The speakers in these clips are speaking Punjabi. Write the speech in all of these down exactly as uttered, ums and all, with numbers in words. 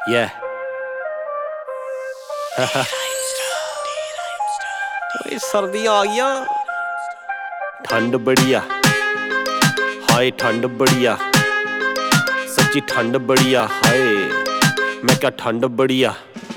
Yeah. ਓਏ ਸਰਦੀਆਂ ਆ ਗਈਆਂ, ਠੰਡ ਬੜੀ ਆ, ਹਾਏ ਠੰਡ ਬੜੀ ਆ, ਸੱਚੀ ਠੰਡ ਬੜੀ ਆ, ਹਾਏ ਮੈਂ ਕਿਹਾ ਠੰਡ ਬੜੀ ਆ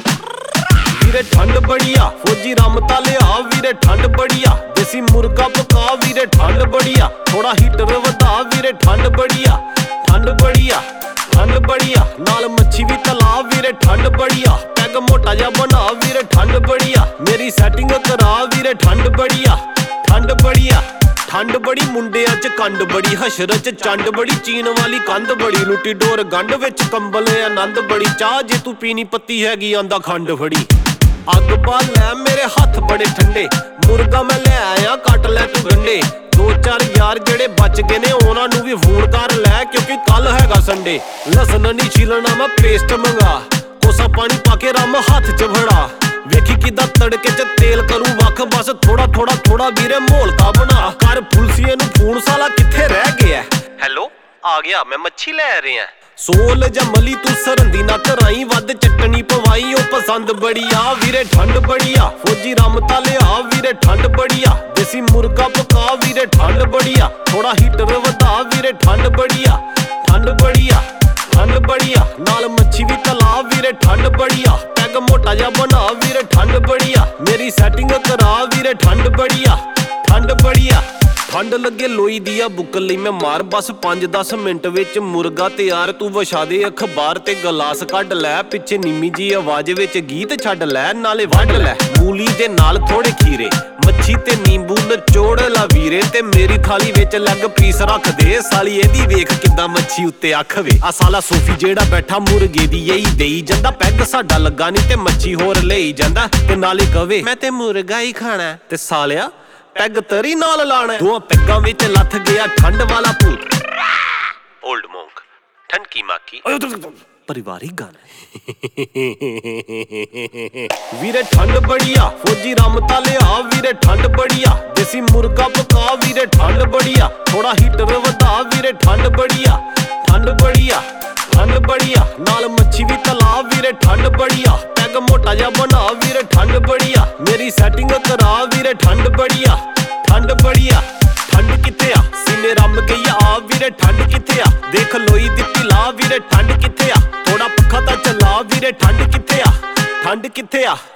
ਵੀਰੇ, ਠੰਡ ਬੜੀ ਆ, ਫੌਜੀ ਰਮ ਤਾਂ ਲਿਆ ਵੀਰੇ, ਠੰਡ ਬੜੀ ਆ, ਦੇਸੀ ਮੁਰਗਾ ਪਕਾ ਵੀਰੇ, ਠੰਡ ਬੜੀ ਆ, ਥੋੜਾ ਹੀਟਰ ਵਧਾ ਵੀਰੇ, ਠੰਡ ਬੜੀ ਆ, ਠੰਡ ਬੜੀ ਆ, ਠੰਡ ਬੜੀ ਆ, ਨਾਲ ਮੱਛੀ ਵੀ ਤਲਾ ਵੀਰੇ, ਠੰਡ ਬੜੀ ਆ, ਪੈਗ ਮੋਟਾ ਜਿਹਾ ਬਣਾ ਵੀਰੇ, ਠੰਡ ਬੜੀ ਆ, ਮੇਰੀ ਸੈਟਿੰਗ ਕਰਾ ਵੀਰੇ, ਠੰਡ ਬੜੀ ਆ, ਠੰਡ ਬੜੀ ਆ, ਠੰਡ ਬੜੀ, ਮੁੰਡਿਆਂ ਚ ਕੰਡ ਬੜੀ, ਹਸ਼ਰ ਚ ਚੰਡ ਬੜੀ, ਚੀਨ ਵਾਲੀ ਕੰਧ ਬੜੀ, ਲੁੱਟੀ ਡੋਰ ਗੰਢ ਵਿੱਚ ਕੰਬਲ ਆਨੰਦ ਬੜੀ, ਚਾਹ ਜੇ ਤੂੰ ਪੀਣੀ ਪੱਤੀ ਹੈਗੀ ਆਂਦਾ ਖੰਡ ਫੜੀ, ਅੱਗ ਬਾਲ ਲੈ ਮੇਰੇ ਹੱਥ ਬੜੇ ਠੰਡੇ, ਮੁਰਗਾ ਮੈਂ ਲੈ ਆਇਆ ਕੱਟ ਲੈ ਤੂੰ ਗੰਢੇ, ਦੋ ਚਾਰ ਯਾਰ ਜਿਹੜੇ ਬਚ ਗਏ ਨੇ ਉਹਨਾਂ ਨੂੰ ਵੀ ਫੋਨ ਕਰ ਲੈ ਕਿਉਂਕਿ ਕੱਲ ਹੈਗਾ ਸੰਡੇ, ਲਸਣ ਨਹੀਂ ਛਿਲਣਾ ਮੈਂ ਪੇਸਟ ਮੰਗਾ, ਕੋਸਾ ਪਾਣੀ ਪਾ ਕੇ ਰਮ ਹੱਥ ਚ ਫੜਾ, ਵੇਖੀ ਕਿੱਦਾਂ ਤੜਕੇ ਚ ਤੇਲ ਕਰੂ ਵੱਖ, ਬਸ ਥੋੜਾ ਥੋੜਾ ਥੋੜਾ ਵੀਰੇ ਮੋਲਤਾ ਬਣਾ, ਕਰ ਪੁਲਸੀਏ ਨੂੰ ਫੋਨ ਸਾਲਾ ਕਿੱਥੇ ਰਹਿ ਗਿਆ, ਹੈਲੋ ਆ ਗਿਆ ਮੈਂ ਮੱਛੀ ਲੈ ਰਿਹਾ, ਸੋਲ ਜਾਂ ਮਲੀ ਤੂੰ ਸਰੰਦੀ ਨਾ ਕਰਾਈ, ਵੱਧ ਚਟਣੀ ਪਵਾਈ ਉਹ ਪਸੰਦ ਬੜੀ ਆ ਵੀਰੇ, ਠੰਡ ਬੜੀ ਆ, ਫੌਜੀ ਰਮ ਤਾਂ ਲਿਆ ਵੀਰੇ, ਠੰਡ ਬੜੀ ਆ, ਦੇਸੀ ਮੁਰਗਾ ਪਕਾ ਵੀਰੇ, ਠੰਡ ਬੜੀ ਆ, ਥੋੜਾ ਹੀਟਰ ਵਧਾ ਵੀਰੇ, ਠੰਡ ਬੜੀ ਆ, ਠੰਡ ਬੜੀ ਆ, ਠੰਡ ਬੜੀ ਆ, ਨਾਲ ਮੱਛੀ ਵੀ ਤਲਾ ਵੀਰੇ, ਠੰਡ ਬੜੀ ਆ, ਪੈਗ ਮੋਟਾ ਜਿਹਾ ਬਣਾ ਵੀਰੇ, ਠੰਡ ਬੜੀ ਆ, ਮੇਰੀ ਸੈਟਿੰਗ ਕਰਾ ਵੀਰੇ, ਠੰਡ ਬੜੀ ਆ, ਠੰਡ ਬੜੀ ਆ, ਠੰਡ ਲੱਗੇ ਲੋਈ ਦੀ ਆ ਬੁੱਕ ਲਈ ਮੈਂ ਮਾਰ, ਬਸ ਪੰਜ ਦਸ ਮਿੰਟ ਵਿੱਚ ਮੁਰਗਾ ਤਿਆਰ, ਤੂੰ ਵਿਛਾ ਦੇ ਅਖਬਾਰ ਤੇ ਗਲਾਸ ਕੱਢ ਲੈ, ਪਿੱਛੇ ਨੀਮੀ ਜੀ ਆਵਾਜ਼ ਵਿੱਚ ਗੀਤ ਛੱਡ ਲੈ, ਨਾਲੇ ਵੱਢ ਲੈ ਮੂਲੀ ਦੇ ਨਾਲ ਥੋੜੇ ਖੀਰੇ, ਮੱਛੀ ਤੇ ਨਿੰਬੂ ਨਚੋੜ ਲਾ ਵੀਰੇ, ਤੇ ਮੇਰੀ ਥਾਲੀ ਵਿੱਚ ਲੈਗ ਪੀਸ ਰੱਖ ਦੇ, ਸਾਲੀ ਇਹਦੀ ਵੇਖ ਕਿੱਦਾਂ ਮੱਛੀ ਉੱਤੇ ਅੱਖ ਵੇ, ਆ ਸਾਲਾ ਸੋਫੀ ਜਿਹੜਾ ਬੈਠਾ ਮੁਰਗੇ ਦੀ ਇਹੀ ਦੇਈ ਜਾਂਦਾ, ਪੈਗ ਸਾਡਾ ਲੱਗਾ ਨਹੀਂ ਤੇ ਮੱਛੀ ਹੋਰ ਲਈ ਜਾਂਦਾ, ਤੇ ਨਾਲੇ ਕਵੇ ਮੈਂ ਤੇ ਮੁਰਗਾ ਹੀ ਖਾਣਾ, ਤੇ ਸਾਲਿਆ ਪੈਗ ਤਰੀ ਨਾਲ ਲਾਣਾ, ਦੋ ਪੈਗਾਂ ਵਿੱਚ ਲੱਥ ਗਿਆ ਠੰਡ ਵਾਲਾ ਭੂਤ, ਓਲਡ ਮੌਂਕ ਠੰਡਕੀ ਮਾਕੀ ਪਰਿਵਾਰਿਕ ਗਾਣਾ ਵੀਰੇ, ਠੰਡ ਬੜੀ ਆ, ਫੌਜੀ ਰਮ ਤਾਂ ਲਿਆ ਵੀਰੇ, ਠੰਡ ਬੜੀ ਆ, ਦੇਸੀ ਮੁਰਗਾ ਪਕਾ ਵੀਰੇ, ਠੰਡ ਬੜੀ ਆ, ਥੋੜਾ ਹੀਟਰ ਵਧਾ ਵੀਰੇ, ਠੰਡ ਬੜੀ ਆ, ਠੰਡ ਬੜੀ ਆ, ਠੰਡ ਬੜੀ ਆ, ਨਾਲ ਮੱਛੀ ਵੀ ਤਲਾ ਵੀਰੇ, ਠੰਡ ਬੜੀ ਆ, ਪੈਗ ਮੋਟਾ ਜਿਹਾ ਬਣਾ ਵੀਰੇ, ਠੰਡ ਬੜੀ ਆ, ਮੇਰੀ ਸੈਟਿੰਗ ਕਰਾ ਵੀਰੇ, ਠੰਡ ਬੜੀ ਆ, ਠੰਡ ਬੜੀ ਆ, ਠੰਡ ਕਿੱਥੇ ਆ, ਸੀਨੇ ਰਮ ਗਈ ਆ ਵੀਰੇ, ਠੰਡ ਕਿੱਥੇ ਆ, ਦੇਖ ਲੋਈ ਦਿੱਤੀ ਲਾ ਵੀਰੇ, ਠੰਡ ਕਿੱਥੇ ਆ, ਥੋੜਾ ਪੱਖਾ ਤਾਂ ਚਲਾ ਵੀਰੇ, ਠੰਡ ਕਿੱਥੇ ਆ, ਠੰਡ ਕਿੱਥੇ ਆ।